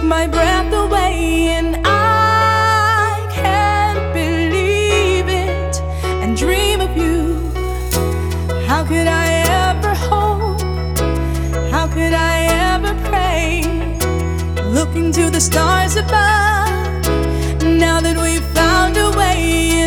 my breath away, and I can't believe it and dream of you. How could I ever hope? How could I ever pray? Looking to the stars above, now that we've found a way.